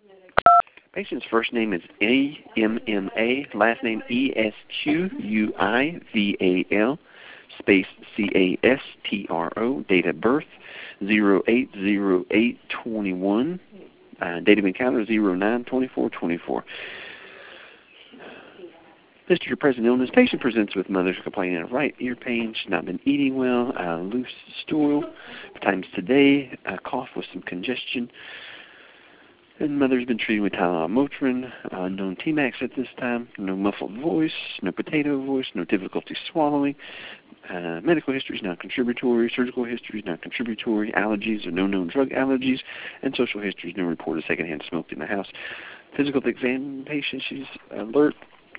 Patient's first name is A-M-M-A, last name E-S-Q-U-I-V-A-L, space C-A-S-T-R-O, date of birth 08/08/21, date of encounter 09/24/24. History of present illness. Patient presents with mother's complaining of right ear pain. She's not been eating well, loose stool, times today, cough with some congestion. And mother's been treated with Tylenol, Motrin, known T-Max at this time, no muffled voice, no potato voice, no difficulty swallowing. Medical history is non-contributory, surgical history is non-contributory, allergies or no known drug allergies, and social history is no report of secondhand smoke in the house. Physical examination, she's alert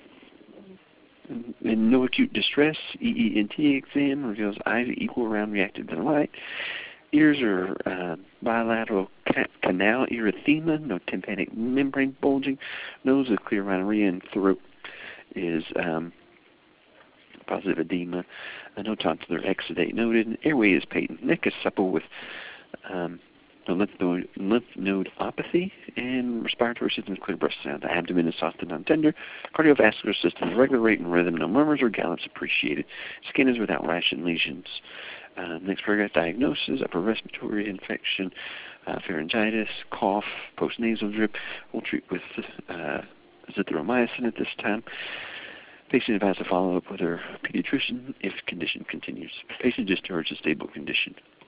and no acute distress. EENT exam reveals eyes equal round reactive to light. Ears are bilateral canal erythema, no tympanic membrane bulging. Nose is clear rhinorrhea, and throat is positive edema. No tonsillar exudate noted. Airway is patent. Neck is supple with lymph nodopathy, and respiratory system is clear breath sound. The abdomen is soft and non-tender. Cardiovascular system is regular rate and rhythm. No murmurs or gallops appreciated. Skin is without rash and lesions. Next paragraph, diagnosis, upper respiratory infection, pharyngitis, cough, postnasal drip. We'll treat with azithromycin at this time. Patient advised to follow up with her pediatrician if condition continues. Patient discharged in stable condition.